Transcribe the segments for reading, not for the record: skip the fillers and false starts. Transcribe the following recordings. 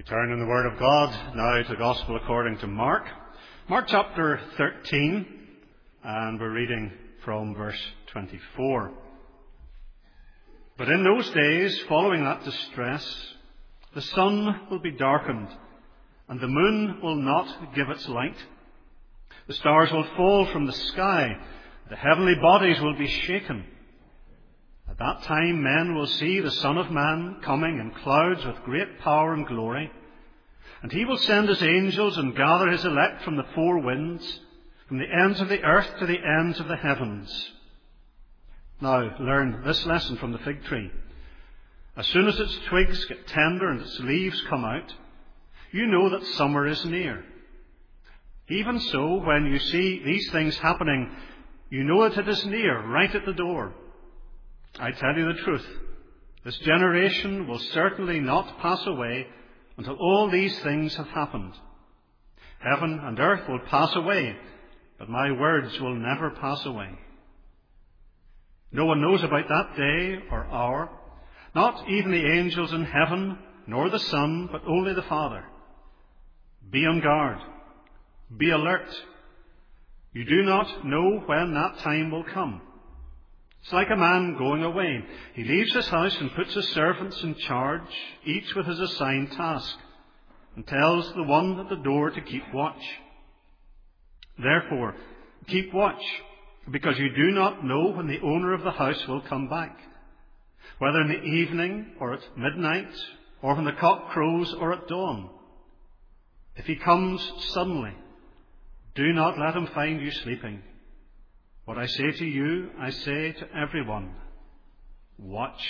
Turn in the Word of God now to the Gospel according to Mark. Mark chapter 13, and we're reading from verse 24. But in those days, following that distress, the sun will be darkened, and the moon will not give its light. The stars will fall from the sky, the heavenly bodies will be shaken. At that time men will see the Son of Man coming in clouds with great power and glory. And he will send his angels and gather his elect from the four winds, from the ends of the earth to the ends of the heavens. Now learn this lesson from the fig tree. As soon as its twigs get tender and its leaves come out, you know that summer is near. Even so, when you see these things happening, you know that it is near, right at the door. I tell you the truth, this generation will certainly not pass away until all these things have happened. Heaven and earth will pass away, but my words will never pass away. No one knows about that day or hour, not even the angels in heaven, nor the Son, but only the Father. Be on guard. Be alert. You do not know when that time will come. It's like a man going away. He leaves his house and puts his servants in charge, each with his assigned task, and tells the one at the door to keep watch. Therefore, keep watch, because you do not know when the owner of the house will come back, whether in the evening or at midnight, or when the cock crows or at dawn. If he comes suddenly, do not let him find you sleeping. What I say to you, I say to everyone, watch.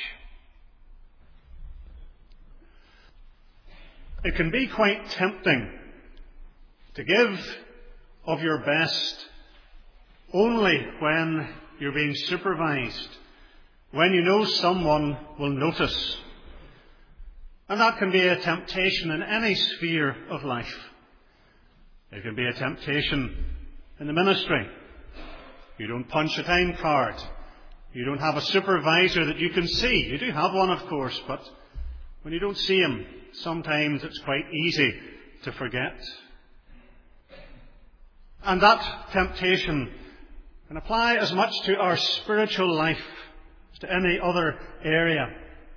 It can be quite tempting to give of your best only when you're being supervised, when you know someone will notice. And that can be a temptation in any sphere of life. It can be a temptation in the ministry. You don't punch a time card. You don't have a supervisor that you can see. You do have one, of course, but when you don't see him, sometimes it's quite easy to forget. And that temptation can apply as much to our spiritual life as to any other area.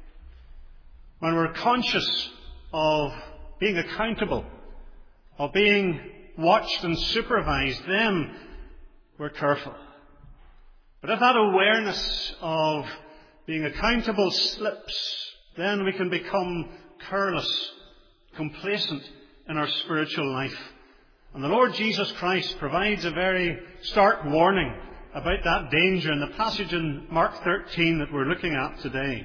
When we're conscious of being accountable, of being watched and supervised, then we're careful. But if that awareness of being accountable slips, then we can become careless, complacent in our spiritual life. And the Lord Jesus Christ provides a very stark warning about that danger in the passage in Mark 13 that we're looking at today.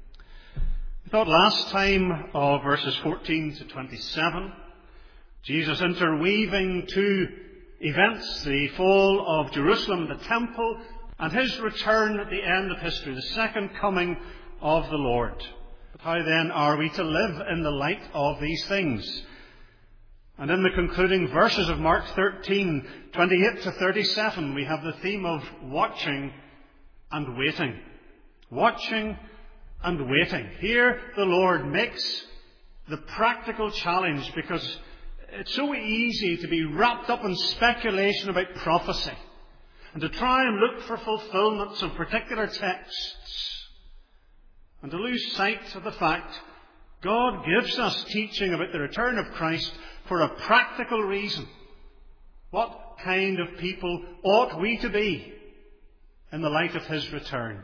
We thought last time of verses 14 to 27, Jesus interweaving two events, the fall of Jerusalem, the temple, and his return at the end of history, the second coming of the Lord. But how then are we to live in the light of these things? And in the concluding verses of Mark 13, 28 to 37, we have the theme of watching and waiting. Watching and waiting. Here the Lord makes the practical challenge, because it's so easy to be wrapped up in speculation about prophecy and to try and look for fulfillments of particular texts, and to lose sight of the fact God gives us teaching about the return of Christ for a practical reason. What kind of people ought we to be in the light of his return?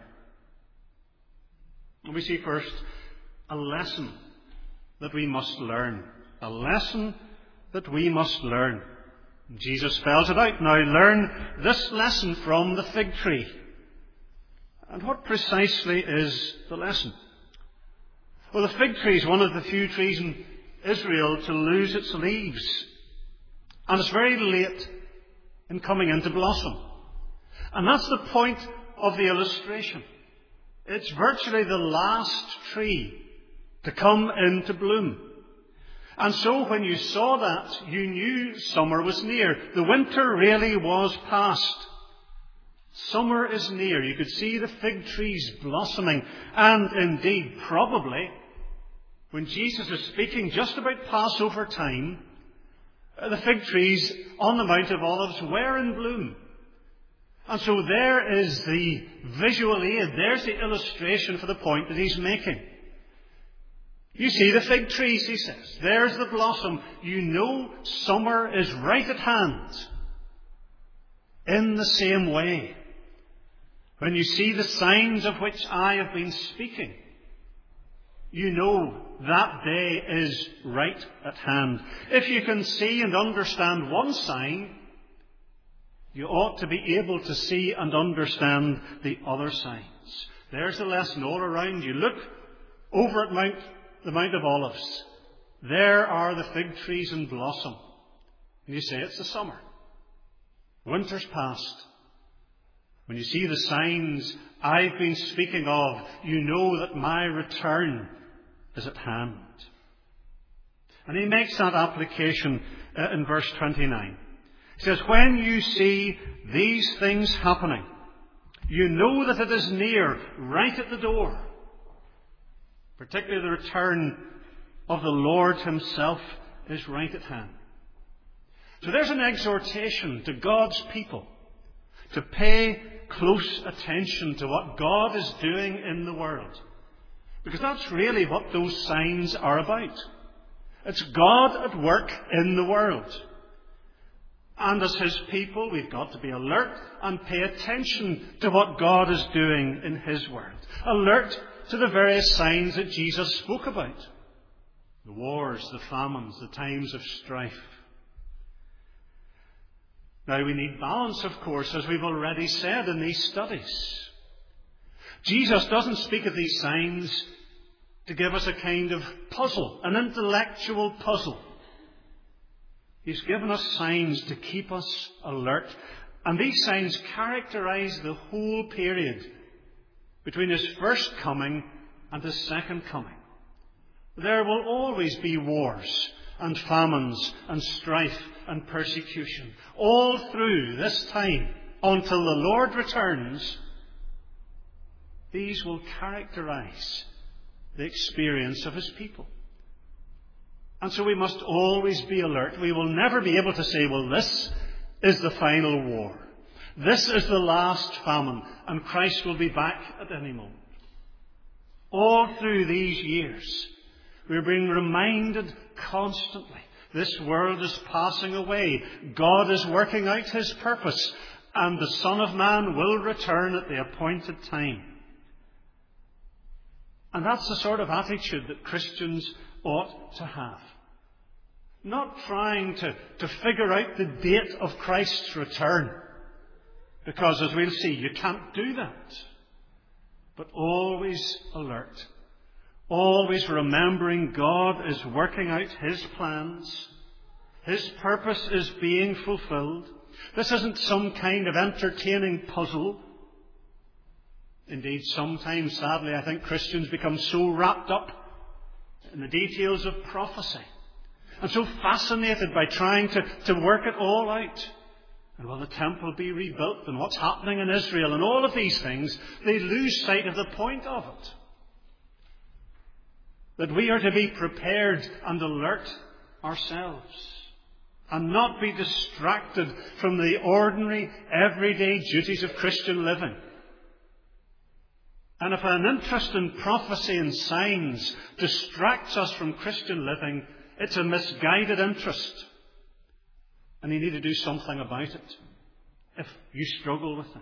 And we see first a lesson that we must learn. A lesson that we must learn. Jesus spells it out. Now learn this lesson from the fig tree. And what precisely is the lesson? Well, the fig tree is one of the few trees in Israel to lose its leaves. And it's very late in coming into blossom. And that's the point of the illustration. It's virtually the last tree to come into bloom. And so when you saw that, you knew summer was near. The winter really was past. Summer is near. You could see the fig trees blossoming. And indeed, probably, when Jesus is speaking just about Passover time, the fig trees on the Mount of Olives were in bloom. And so there is the visual aid, there's the illustration for the point that he's making. You see the fig trees, he says. There's the blossom. You know summer is right at hand. In the same way, when you see the signs of which I have been speaking, you know that day is right at hand. If you can see and understand one sign, you ought to be able to see and understand the other signs. There's the lesson all around you. Look over at the Mount of Olives. There are the fig trees in blossom. And you say it's the summer. Winter's past. When you see the signs I've been speaking of, you know that my return is at hand. And he makes that application in verse 29. He says, when you see these things happening, you know that it is near, right at the door. Particularly the return of the Lord himself is right at hand. So there's an exhortation to God's people to pay close attention to what God is doing in the world. Because that's really what those signs are about. It's God at work in the world. And as his people, we've got to be alert and pay attention to what God is doing in his world. Alert to the various signs that Jesus spoke about. The wars, the famines, the times of strife. Now we need balance, of course, as we've already said in these studies. Jesus doesn't speak of these signs to give us a kind of puzzle, an intellectual puzzle. He's given us signs to keep us alert. And these signs characterize the whole period between his first coming and his second coming. There will always be wars and famines and strife and persecution all through this time until the Lord returns. These will characterize the experience of his people. And so we must always be alert. We will never be able to say, well, this is the final war. This is the last famine, and Christ will be back at any moment. All through these years, we're being reminded constantly, this world is passing away. God is working out his purpose, and the Son of Man will return at the appointed time. And that's the sort of attitude that Christians ought to have. Not trying to figure out the date of Christ's return. Because, as we'll see, you can't do that. But always alert. Always remembering God is working out his plans. His purpose is being fulfilled. This isn't some kind of entertaining puzzle. Indeed, sometimes, sadly, I think Christians become so wrapped up in the details of prophecy and so fascinated by trying to work it all out. And will the temple be rebuilt and what's happening in Israel and all of these things, they lose sight of the point of it. That we are to be prepared and alert ourselves and not be distracted from the ordinary, everyday duties of Christian living. And if an interest in prophecy and signs distracts us from Christian living, it's a misguided interest. And you need to do something about it if you struggle with that.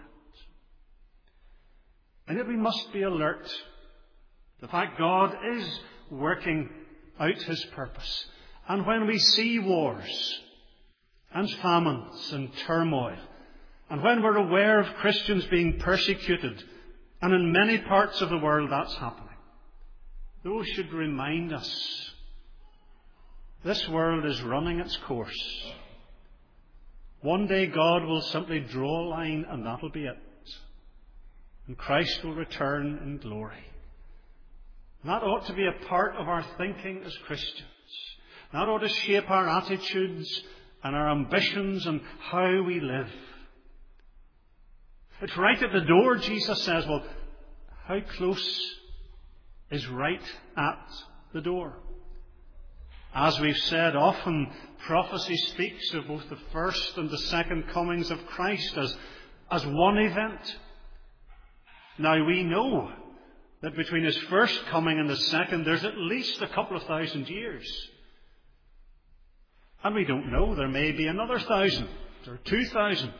And yet we must be alert. The fact God is working out his purpose. And when we see wars and famines and turmoil, and when we're aware of Christians being persecuted, and in many parts of the world that's happening, those should remind us this world is running its course. One day God will simply draw a line and that'll be it. And Christ will return in glory. And that ought to be a part of our thinking as Christians. That ought to shape our attitudes and our ambitions and how we live. It's right at the door, Jesus says. Well, how close is right at the door. As we've said, often prophecy speaks of both the first and the second comings of Christ as one event. Now we know that between his first coming and the second, there's at least a couple of 1,000 years. And we don't know, there may be another 1,000 or 2,000.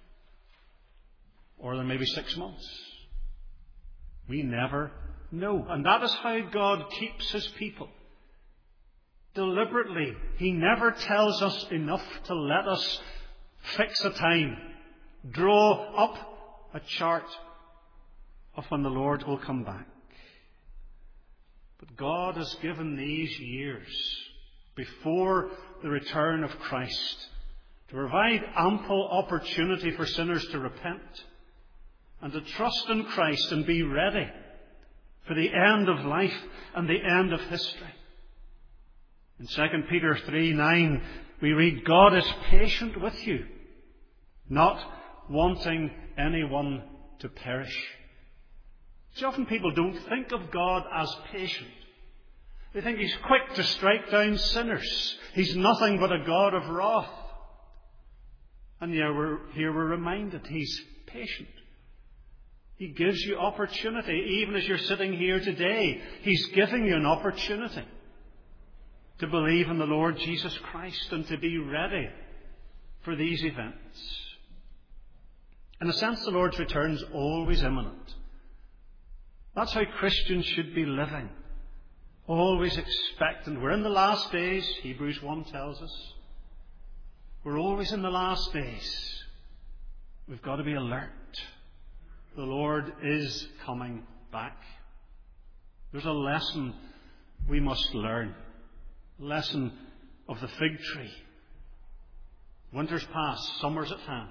Or there may be 6 months. We never know. And that is how God keeps his people. Deliberately, he never tells us enough to let us fix a time, draw up a chart of when the Lord will come back. But God has given these years before the return of Christ to provide ample opportunity for sinners to repent and to trust in Christ and be ready for the end of life and the end of history. In 2 Peter 3:9, we read, God is patient with you, not wanting anyone to perish. So often people don't think of God as patient. They think he's quick to strike down sinners. He's nothing but a God of wrath. And here we're reminded he's patient. He gives you opportunity. Even as you're sitting here today, he's giving you an opportunity to believe in the Lord Jesus Christ and to be ready for these events. In a sense, the Lord's return is always imminent. That's how Christians should be living. Always expectant. We're in the last days, Hebrews 1 tells us. We're always in the last days. We've got to be alert. The Lord is coming back. There's a lesson we must learn. Lesson of the fig tree. Winter's past, summer's at hand.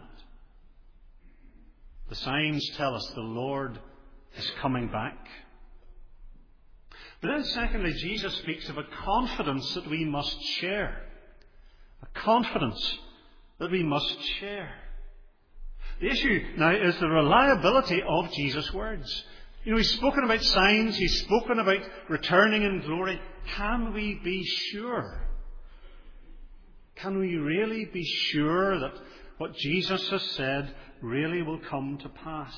The signs tell us the Lord is coming back. But then secondly, Jesus speaks of a confidence that we must share. A confidence that we must share. The issue now is the reliability of Jesus' words. He's spoken about signs, he's spoken about returning in glory. Can we be sure? Can we really be sure that what Jesus has said really will come to pass?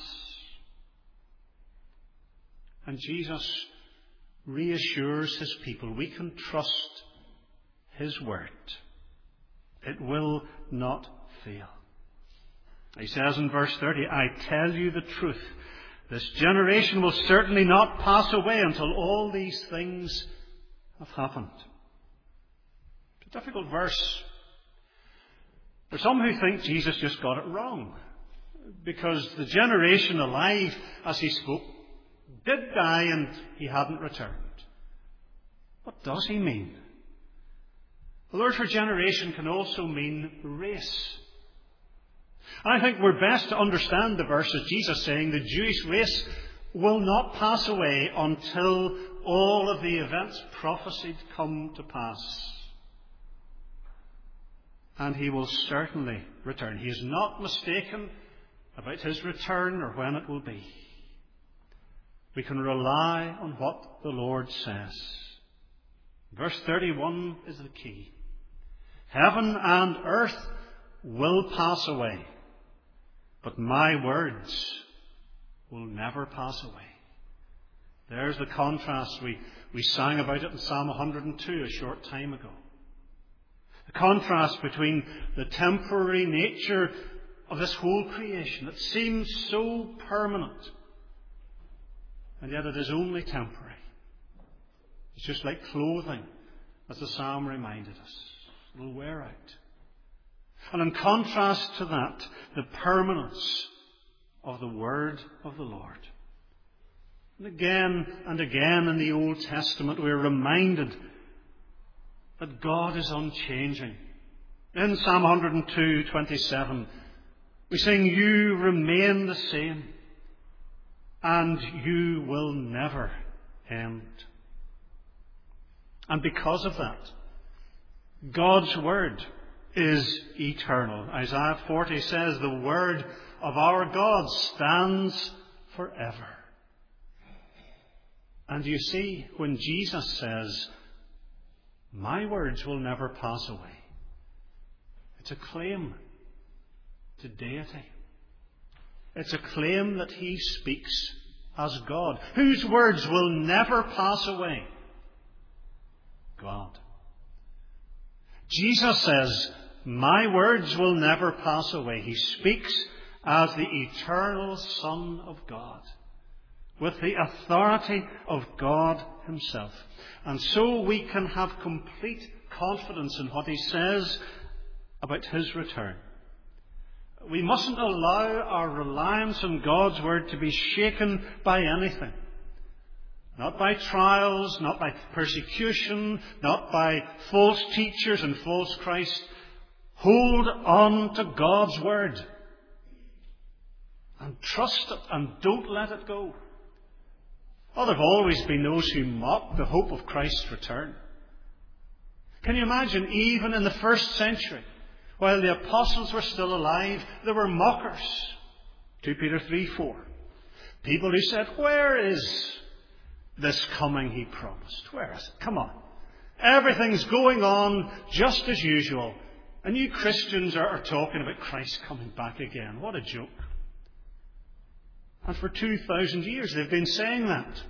And Jesus reassures his people. We can trust his word. It will not fail. He says in verse 30, I tell you the truth. This generation will certainly not pass away until all these things have happened. It's a difficult verse. There's some who think Jesus just got it wrong, because the generation alive as he spoke did die and he hadn't returned. What does he mean? The word for generation can also mean race. I think we're best to understand the verse as Jesus saying the Jewish race will not pass away until all of the events prophesied come to pass. And he will certainly return. He is not mistaken about his return or when it will be. We can rely on what the Lord says. Verse 31 is the key. Heaven and earth will pass away, but my words will never pass away. There's the contrast. We sang about it in Psalm 102 a short time ago. The contrast between the temporary nature of this whole creation that seems so permanent, and yet it is only temporary. It's just like clothing, as the psalm reminded us. It will wear out. And in contrast to that, the permanence of the word of the Lord. And again in the Old Testament we're reminded that God is unchanging. In Psalm 102:27 we sing, you remain the same and you will never end. And because of that, God's word is eternal. Isaiah 40 says the word of our God stands forever. And you see, when Jesus says, "My words will never pass away," it's a claim to deity. It's a claim that he speaks as God. Whose words will never pass away? God. Jesus says, "My words will never pass away." He speaks as the eternal Son of God, with the authority of God himself. And so we can have complete confidence in what he says about his return. We mustn't allow our reliance on God's word to be shaken by anything. Not by trials, not by persecution, not by false teachers and false Christ. Hold on to God's word. And trust it and don't let it go. Oh, there have always been those who mock the hope of Christ's return. Can you imagine, even in the first century, while the apostles were still alive, there were mockers. 2 Peter 3:4. People who said, "Where is this coming he promised? Where is it? Come on. Everything's going on just as usual. And you Christians are talking about Christ coming back again. What a joke." And for 2,000 years they've been saying that.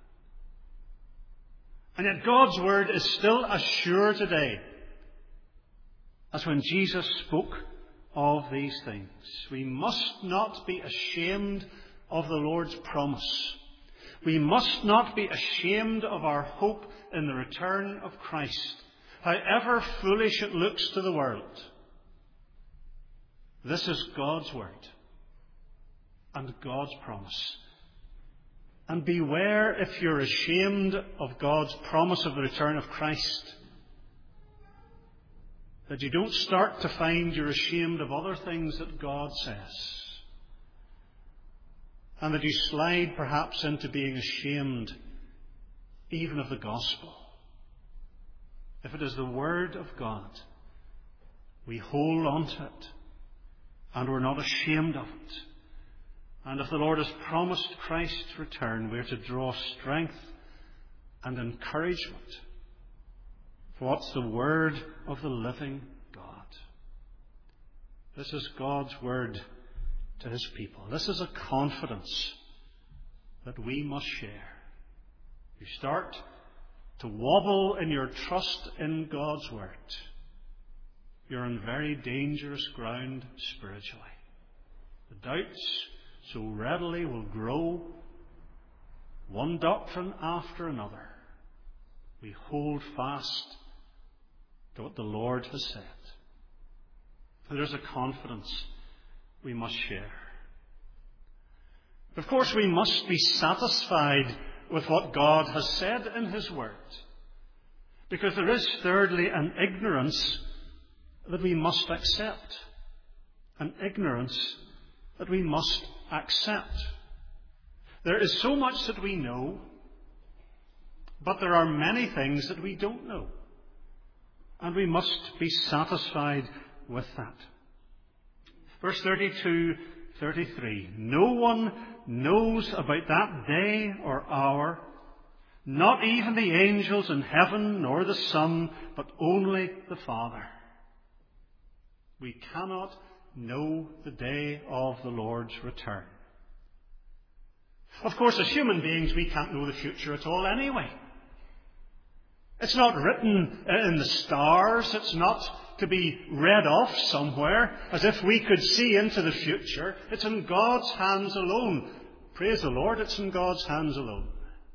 And yet God's word is still as sure today as when Jesus spoke of these things. We must not be ashamed of the Lord's promise. We must not be ashamed of our hope in the return of Christ, however foolish it looks to the world. This is God's word and God's promise. And beware if you're ashamed of God's promise of the return of Christ, that you don't start to find you're ashamed of other things that God says. And that you slide perhaps into being ashamed even of the gospel. If it is the word of God, we hold on to it and we're not ashamed of it. And if the Lord has promised Christ's return, we are to draw strength and encouragement. For what's the word of the living God? This is God's word to his people. This is a confidence that we must share. You start to wobble in your trust in God's word, you're on very dangerous ground spiritually. The doubts so readily will grow, one doctrine after another. We hold fast to what the Lord has said. There's a confidence we must share. Of course, we must be satisfied with what God has said in his word. Because there is, thirdly, an ignorance that we must accept. An ignorance that we must accept. There is so much that we know, but there are many things that we don't know. And we must be satisfied with that. Verse 32-33. No one knows about that day or hour, not even the angels in heaven nor the Son, but only the Father. We cannot know the day of the Lord's return. Of course, as human beings, we can't know the future at all anyway. It's not written in the stars. It's not to be read off somewhere as if we could see into the future. It's in God's hands alone. Praise the Lord, it's in God's hands alone.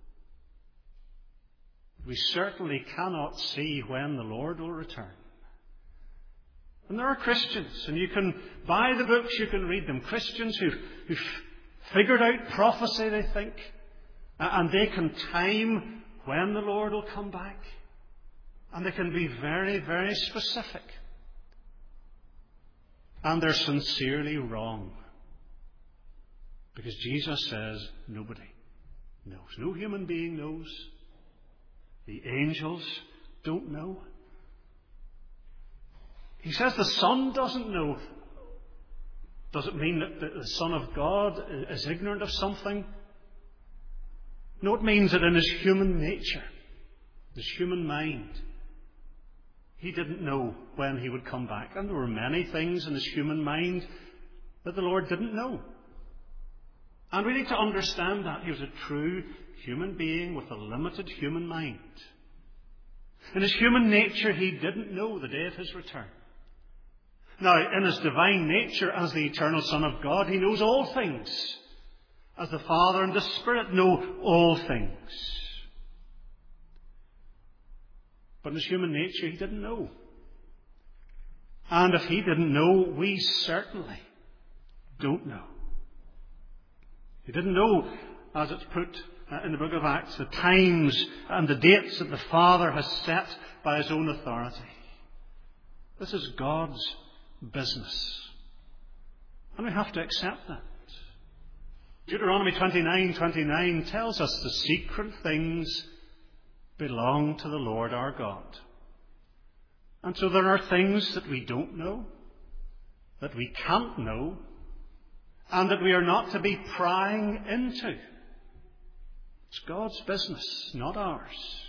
We certainly cannot see when the Lord will return. And there are Christians, and you can buy the books, you can read them. Christians who've figured out prophecy, they think, and they can time when the Lord will come back. And they can be very, very specific. And they're sincerely wrong. Because Jesus says nobody knows. No human being knows. The angels don't know. He says the Son doesn't know. Does it mean that the Son of God is ignorant of something? No, it means that in his human nature, his human mind, he didn't know when he would come back. And there were many things in his human mind that the Lord didn't know. And we need to understand that. He was a true human being with a limited human mind. In his human nature, he didn't know the day of his return. Now, in his divine nature, as the eternal Son of God, he knows all things, as the Father and the Spirit know all things. But in his human nature, he didn't know. And if he didn't know, we certainly don't know. He didn't know, as it's put in the book of Acts, the times and the dates that the Father has set by his own authority. This is God's business. And we have to accept that. Deuteronomy 29:29 tells us the secret things belong to the Lord our God. And so there are things that we don't know, that we can't know, and that we are not to be prying into. It's God's business, not ours.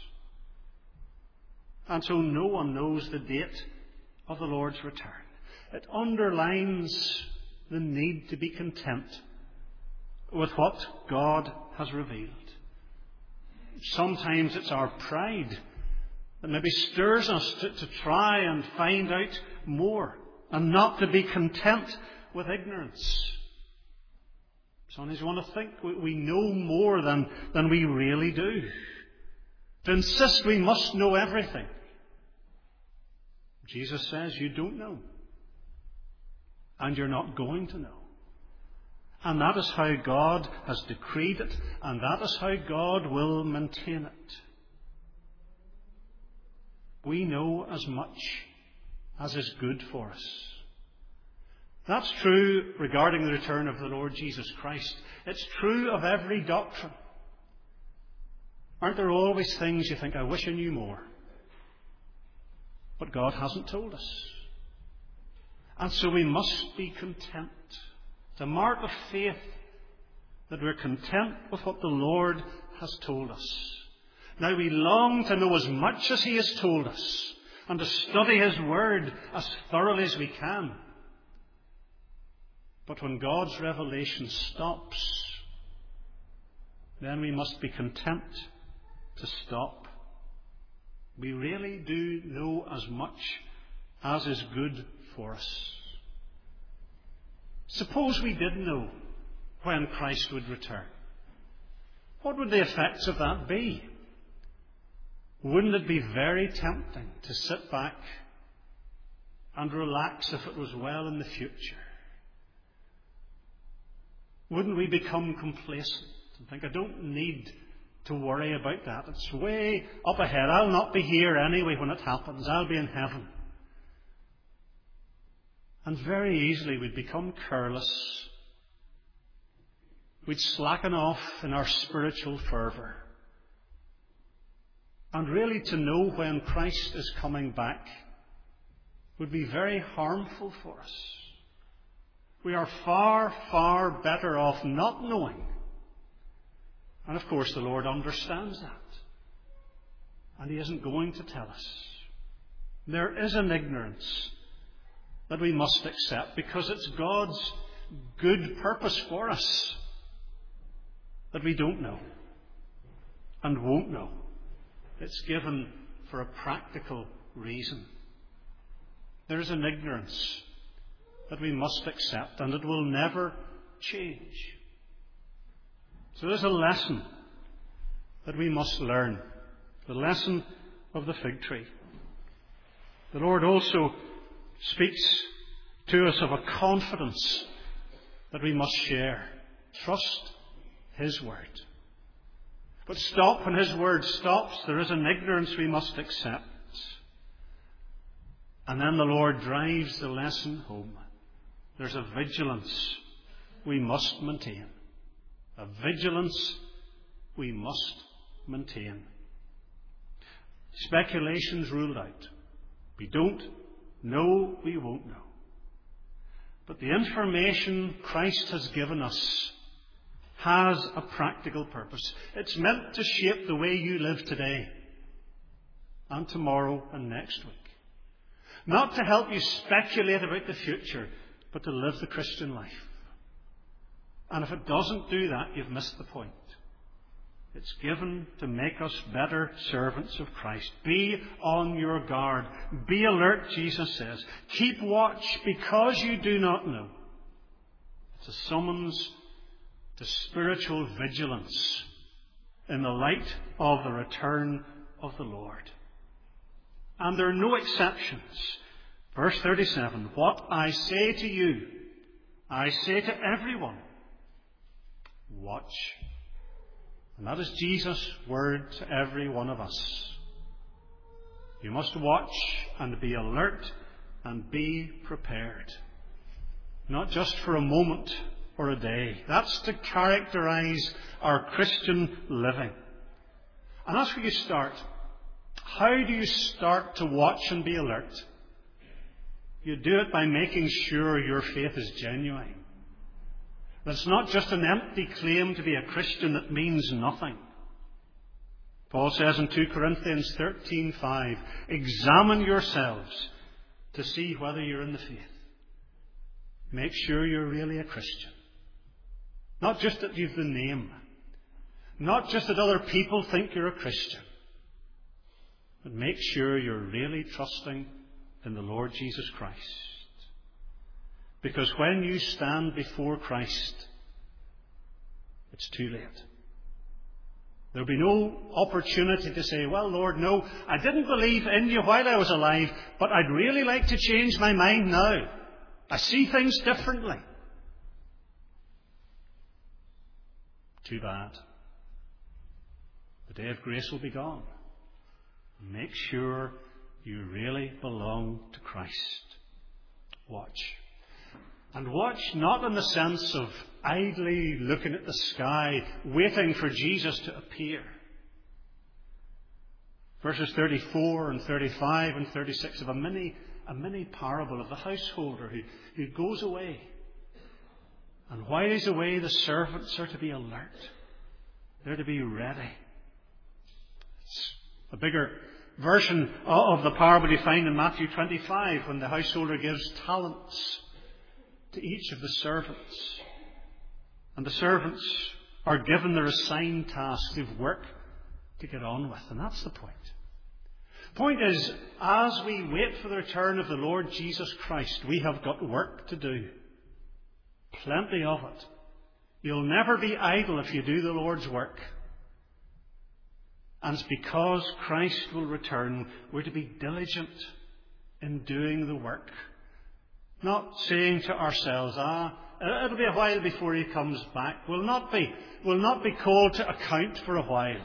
And so no one knows the date of the Lord's return. It underlines the need to be content with what God has revealed. Sometimes it's our pride that maybe stirs us to try and find out more and not to be content with ignorance. Sometimes we want to think we know more than we really do. To insist we must know everything. Jesus says you don't know. And you're not going to know. And that is how God has decreed it, and that is how God will maintain it. We know as much as is good for us. That's true regarding the return of the Lord Jesus Christ. It's true of every doctrine. Aren't there always things you think, I wish I knew more? But God hasn't told us. And so we must be content. It's a mark of faith that we're content with what the Lord has told us. Now we long to know as much as He has told us and to study His Word as thoroughly as we can. But when God's revelation stops, then we must be content to stop. We really do know as much as is good for us. Suppose we did know when Christ would return. What would the effects of that be? Wouldn't it be very tempting to sit back and relax if it was well in the future? Wouldn't we become complacent and think, I don't need to worry about that. It's way up ahead. I'll not be here anyway when it happens. I'll be in heaven. And very easily we'd become careless. We'd slacken off in our spiritual fervour. And really to know when Christ is coming back would be very harmful for us. We are far, far better off not knowing. And of course the Lord understands that. And He isn't going to tell us. There is an ignorance that we must accept because it's God's good purpose for us that we don't know and won't know. It's given for a practical reason. There is an ignorance that we must accept, and it will never change. So there's a lesson that we must learn. The lesson of the fig tree. The Lord also speaks to us of a confidence that we must share. Trust His Word. But stop when His Word stops. There is an ignorance we must accept. And then the Lord drives the lesson home. There's a vigilance we must maintain. A vigilance we must maintain. Speculations ruled out. We don't know, we won't know. But the information Christ has given us has a practical purpose. It's meant to shape the way you live today and tomorrow and next week. Not to help you speculate about the future, but to live the Christian life. And if it doesn't do that, you've missed the point. It's given to make us better servants of Christ. Be on your guard. Be alert, Jesus says. Keep watch because you do not know. It's a summons to spiritual vigilance in the light of the return of the Lord. And there are no exceptions. Verse 37, what I say to you, I say to everyone, watch. And that is Jesus' word to every one of us. You must watch and be alert and be prepared. Not just for a moment or a day. That's to characterize our Christian living. And that's where you start. How do you start to watch and be alert? You do it by making sure your faith is genuine. That it's not just an empty claim to be a Christian that means nothing. Paul says in 2 Corinthians 13:5, examine yourselves to see whether you're in the faith. Make sure you're really a Christian. Not just that you've the name. Not just that other people think you're a Christian. But make sure you're really trusting in the Lord Jesus Christ. Because when you stand before Christ, it's too late. There'll be no opportunity to say, well, Lord, no, I didn't believe in you while I was alive, but I'd really like to change my mind now. I see things differently. Too bad. The day of grace will be gone. Make sure you really belong to Christ. Watch. And watch not in the sense of idly looking at the sky, waiting for Jesus to appear. Verses 34 and 35 and 36 of a mini parable of the householder who goes away. And while he's away, the servants are to be alert. They're to be ready. It's a bigger version of the parable you find in Matthew 25 when the householder gives talents to each of the servants. And the servants are given their assigned tasks of work to get on with. And that's the point. The point is, as we wait for the return of the Lord Jesus Christ, we have got work to do. Plenty of it. You'll never be idle if you do the Lord's work. And it's because Christ will return, we're to be diligent in doing the work. Not saying to ourselves, it'll be a while before he comes back. We'll not be called to account for a while.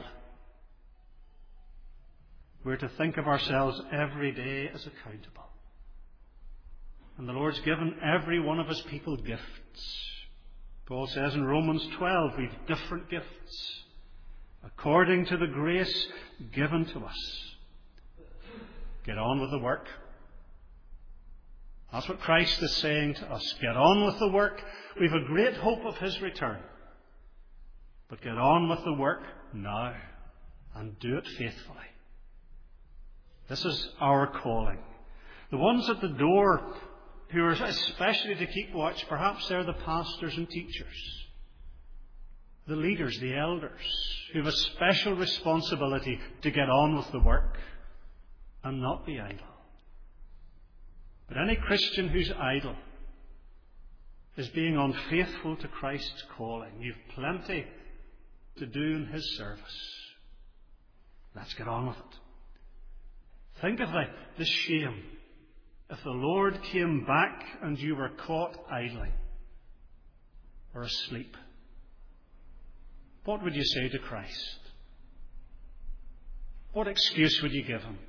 We're to think of ourselves every day as accountable. And the Lord's given every one of his people gifts. Paul says in Romans 12, we've different gifts according to the grace given to us. Get on with the work. That's what Christ is saying to us. Get on with the work. We've a great hope of his return. But get on with the work now and do it faithfully. This is our calling. The ones at the door who are especially to keep watch, perhaps they're the pastors and teachers, the leaders, the elders, who have a special responsibility to get on with the work and not be idle. But any Christian who's idle is being unfaithful to Christ's calling. You've plenty to do in his service. Let's get on with it. Think of the shame if the Lord came back and you were caught idling or asleep. What would you say to Christ? What excuse would you give him?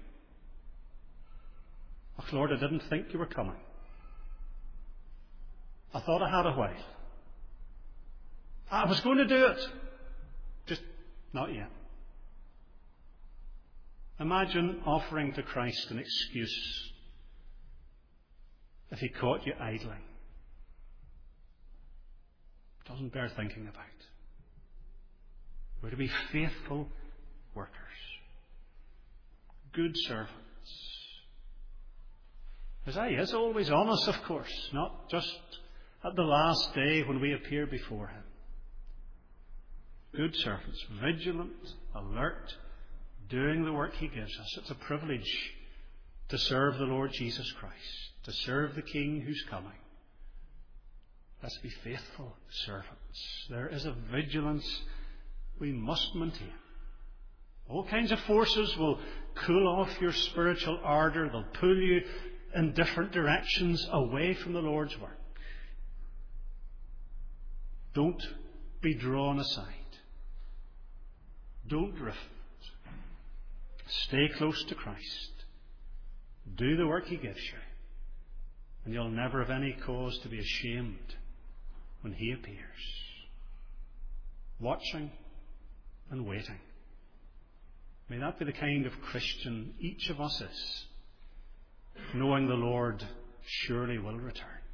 Oh, Lord, I didn't think you were coming. I thought I had a while. I was going to do it. Just not yet. Imagine offering to Christ an excuse if he caught you idling. Doesn't bear thinking about. We're to be faithful workers, good servants. Isaiah is always on us, of course, not just at the last day when we appear before him. Good servants, vigilant, alert, doing the work he gives us. It's a privilege to serve the Lord Jesus Christ, to serve the King who's coming. Let's be faithful servants. There is a vigilance we must maintain. All kinds of forces will cool off your spiritual ardour. They'll pull you in different directions away from the Lord's work. Don't be drawn aside. Don't drift. Stay close to Christ. Do the work he gives you. And you'll never have any cause to be ashamed when he appears. Watching and waiting. May that be the kind of Christian each of us is, knowing the Lord surely will return.